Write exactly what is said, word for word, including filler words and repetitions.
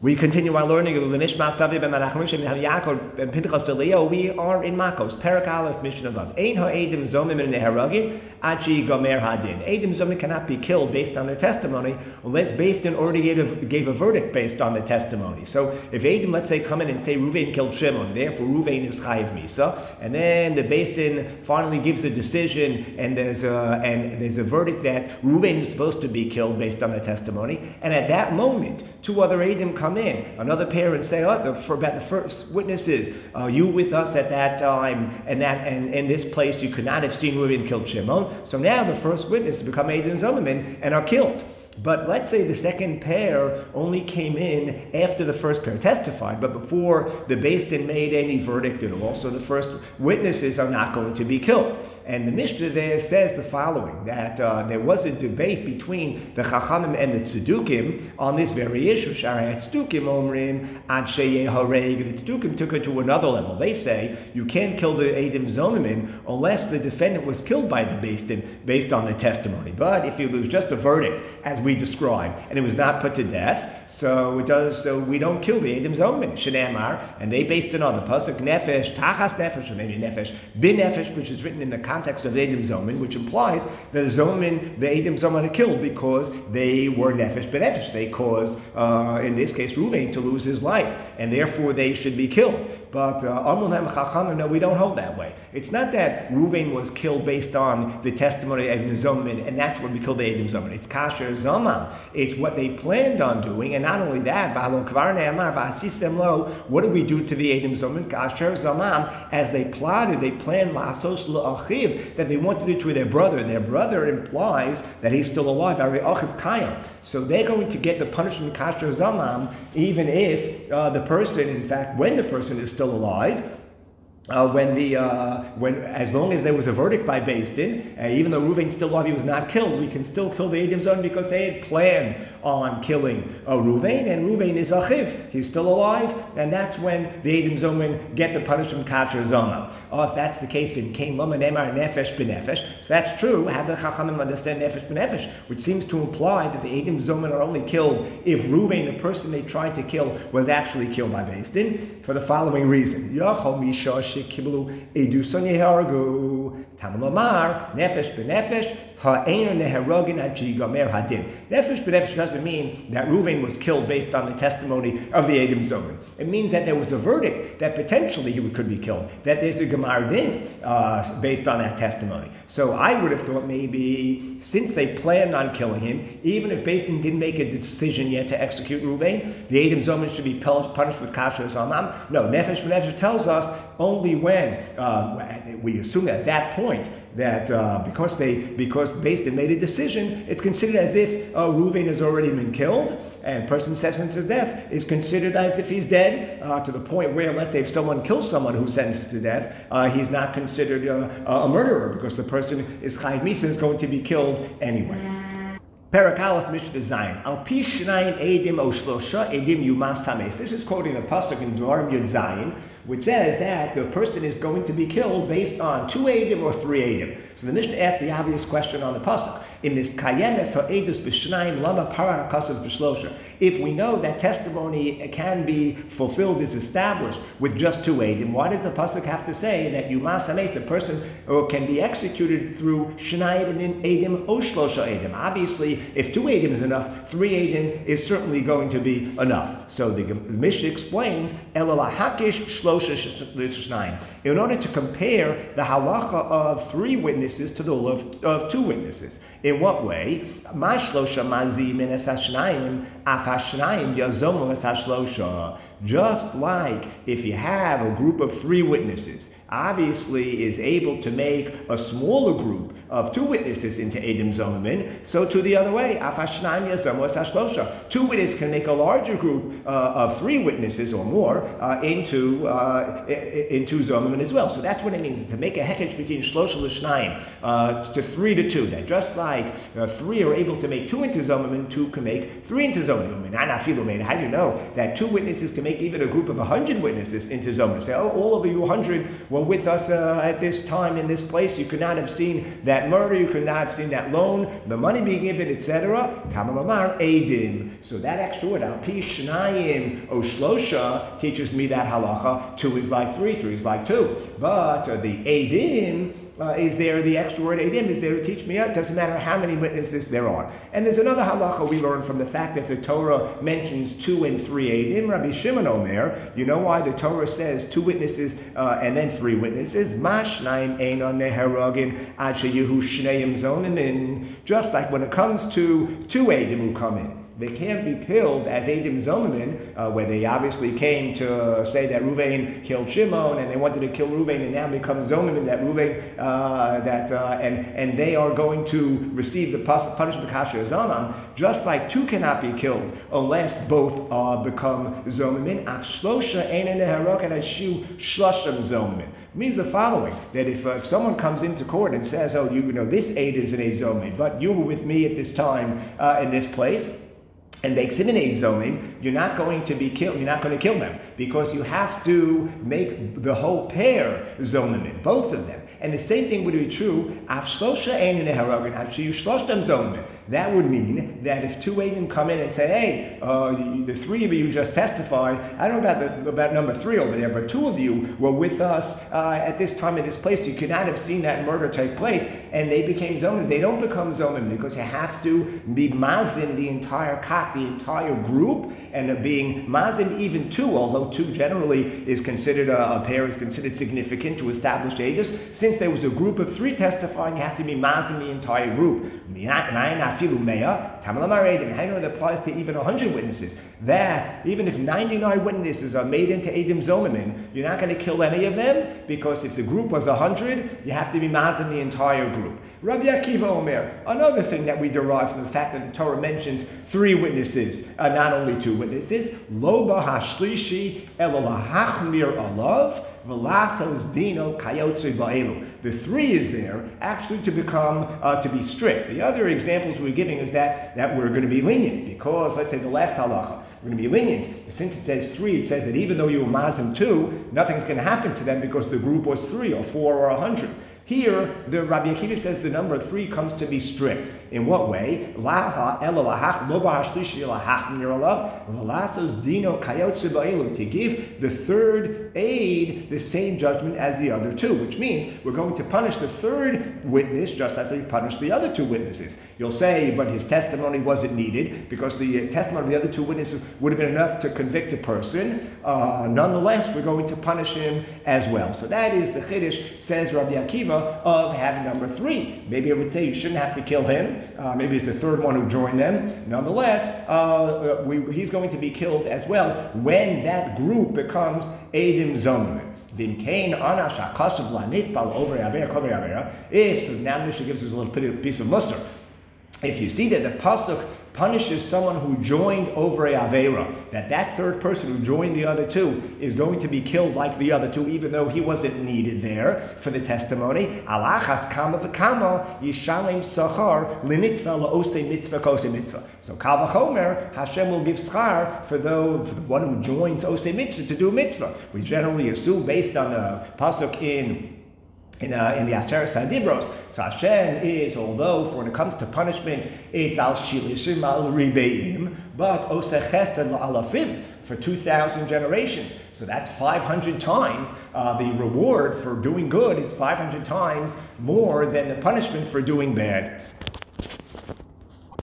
We continue our learning of the Nishmas David ben Menachem and Yaakov ben Pinchas Leo. We are in Makos, Perek Aleph, Mishnah Vav. Ein ha'edim zomim in neharagin achi gomer hadin. Edim zomim cannot be killed based on their testimony unless Beis Din already gave a, gave a verdict based on the testimony. So if Edim, let's say, come in and say Ruvain killed Shimon, therefore Ruvain is chayiv misa, and then the Beis Din finally gives a decision, and there's a and there's a verdict that Ruvain is supposed to be killed based on the testimony, and at that moment two other Edim come come in, another pair, and say, oh, the, for about the first witnesses, uh, you with us at that time, and that and in this place you could not have seen Reuven killed Shimon. So now the first witnesses become Edim Zomim and are killed. But let's say the second pair only came in after the first pair testified, but before the Beis Din made any verdict at all, so the first witnesses are not going to be killed. And the Mishnah there says the following, that uh, there was a debate between the Chachamim and the Tzedukim on this very issue. Sharai Tzedukim omrim ad sheyeh hareg. The Tzedukim took it to another level. They say you can't kill the Edim Zomimin unless the defendant was killed by the Beis Din based on the testimony. But if it was just a verdict, as we described, and it was not put to death, so it does. So we don't kill the Edim Zomin. Shenamar, and they based it on the pasuk nefesh tachas nefesh, or maybe nefesh bin nefesh, which is written in the context of the Edim Zomin, which implies that the Zomin, the Edim Zomin, are killed because they were nefesh bin nefesh. They caused, uh, in this case, Ruvain to lose his life, and therefore they should be killed. But Amulhem Chachamim, no, we don't hold that way. It's not that Ruvain was killed based on the testimony of Edim Zomin, and that's when we killed the Edim Zomin. It's kasher zamam. It's what they planned on doing, and not only that, what do we do to the Edim Zomin? Kasher zamam, as they plotted, they planned lasos la'achiv, that they wanted to do to their brother. Their brother implies that he's still alive. So they're going to get the punishment kasher zamam, even if uh, the person, in fact, when the person is still alive. Uh, when the uh, when as long as there was a verdict by Beis Din, uh, even though Reuven's still alive, he was not killed. We can still kill the Edim Zomin because they had planned on killing uh, Reuven, and Reuven is achiv. He's still alive, and that's when the Edim Zomin get the punishment kasher zoma. Oh, if that's the case, then came lama nemar nefesh b'nefesh. So that's true. How the Chachamim understand nefesh b'nefesh, which seems to imply that the Edim Zomin are only killed if Reuven, the person they tried to kill, was actually killed by Beis Din, for the following reason. Yachol misha Kibblu eduson yehargu tamlomar nefesh b'nefesh ha'einu neharogin achi gomer hadin. Nefesh b'nefesh doesn't mean that Reuven was killed based on the testimony of the Edim Zomin. It means that there was a verdict that potentially he could be killed, that there's a gemar din uh, based on that testimony. So I would have thought maybe since they planned on killing him, even if Beis Din didn't make a decision yet to execute Reuven, the Edim Zomin should be punished with kasher zamam. No, nefesh b'nefesh tells us only when uh, we assume at that point that uh, because they because Beis Din made a decision, it's considered as if uh, Reuven has already been killed, and person sentenced to death is considered as if he's dead, uh, to the point where, let's say, if someone kills someone who's sentenced to death, uh, he's not considered uh, a murderer because the person is chayiv misa, is going to be killed anyway. Perek Aleph Mishnah Zayin. Al pi shnayim edim o shlosha edim yumas hames. This is quoting a pasuk in Dvarim Yud Zayin, which says that the person is going to be killed based on two edim or three edim. So the Mishnah asks the obvious question on the pasuk: in this kayemes ha'edus b'shnayim lama paran hakasav b'shlosha. If we know that testimony can be fulfilled, is established with just two edim, why does the pasuk have to say that yumas hames, a person can be executed through shnayim and edim o shlosha edim? Obviously, if two edim is enough, three edim is certainly going to be enough. So the, the Mishnah explains elala hakish shlosha shnayim, in order to compare the halacha of three witnesses to the law of, of two witnesses. In what way? Ma shlosha mazim in es hashnayim af hashnayim yazomu es hashlosha. Just like if you have a group of three witnesses, obviously is able to make a smaller group of two witnesses into Edim Zomin, so to the other way, two witnesses can make a larger group uh, of three witnesses or more uh, into uh, into Zomin as well. So that's what it means, to make a hekech between Shlosha l'Shnayim, uh, to three to two. That just like uh, three are able to make two into Zomin, two can make three into Zomin. How do you know that two witnesses can make even a group of a hundred witnesses into Zomin? Say, oh, all of you hundred were with us uh, at this time in this place. You could not have seen that murder. You could not have seen that loan, the money being given, et cetera. Tamalamar Eidim. So that extra word, Al Pi Shnayim O Shlosha, teaches me that halacha. Two is like three, three is like two. But uh, the Eidim Uh, is there, the extra word Eidim is there to teach me. It doesn't matter how many witnesses there are. And there's another halacha we learn from the fact that the Torah mentions two and three Eidim. Rabbi Shimon Omer, you know why the Torah says two witnesses uh, and then three witnesses? Mashnaim einon neheragin ad sheyehu shneim zonamin. Just like when it comes to two Eidim who come in, they can't be killed as Eidim Zonamin, uh, where they obviously came to say that Ruvain killed Shimon, and they wanted to kill Ruvain, and now become Zonamin that Ruvain uh, that uh, and and they are going to receive the punishment kasher Zonam. Just like two cannot be killed unless both uh, become Zonamin. Af shlosha ein neharoken ashu shloshim Zonamin. Means the following: that if uh, if someone comes into court and says, "Oh, you, you know, this aid is an aid Zonamin, but you were with me at this time uh, in this place," and makes it an Eid Zomim, you're not going to be killed, you're not going to kill them, because you have to make the whole pair Zomim, both of them. And the same thing would be true, Af Shlosha Ein Neharagin, Af Shiyu Shloshtem Zomim. That would mean that if two Eidim come in and say, hey, uh, the three of you just testified, I don't know about the, about number three over there, but two of you were with us uh, at this time in this place. You could not have seen that murder take place, and they became Zomim. They don't become Zomim because you have to be mazin the entire kat, the entire group, and uh, being mazin even two, although two generally is considered, a, a pair is considered significant to establish Eidos. Since there was a group of three testifying, you have to be mazin the entire group. I know it applies to even one hundred witnesses. That, even if ninety-nine witnesses are made into Eidim Zonamin, you're not going to kill any of them, because if the group was one hundred, you have to be mazin the entire group. Rabbi Akiva Omer, another thing that we derive from the fact that the Torah mentions three witnesses, uh, not only two witnesses, Lo ba hashlishi elo lahachmir alav, v'lasos dino kayotze ba'elu. The three is there actually to become, uh, to be strict. The other examples we're giving is that, that we're going to be lenient, because, let's say the last halacha, we're going to be lenient. Since it says three, it says that even though you were mazim two, nothing's going to happen to them because the group was three or four or a hundred. Here, the Rabbi Akiva says the number three comes to be strict. In what way? To give the third aid the same judgment as the other two, which means we're going to punish the third witness just as we punished the other two witnesses. You'll say, but his testimony wasn't needed because the testimony of the other two witnesses would have been enough to convict a person. Uh, nonetheless, we're going to punish him as well. So that is the Chiddush, says Rabbi Akiva, of having number three. Maybe I would say you shouldn't have to kill him. Uh, maybe it's the third one who joined them. Nonetheless, uh, we, he's going to be killed as well when that group becomes Eidim Zonamin. If, so now Mishnah gives us a little piece of musar. If you see that the pasuk punishes someone who joined over a Avera, that that third person who joined the other two is going to be killed like the other two, even though he wasn't needed there for the testimony. Alachas kama v'kama yishalem sachar limitzvah la'osei mitzvah kosei mitzvah. So kal v'chomer, Hashem will give schar for the, for the one who joins osei mitzvah to do a mitzvah. We generally assume, based on the pasuk in In, uh, in the Aseret Sadibros, so Hashem is, although for when it comes to punishment, it's al shilishim al ribeim, but oseh chesed la'alafim, for two thousand generations. So that's five hundred times. Uh, the reward for doing good is five hundred times more than the punishment for doing bad.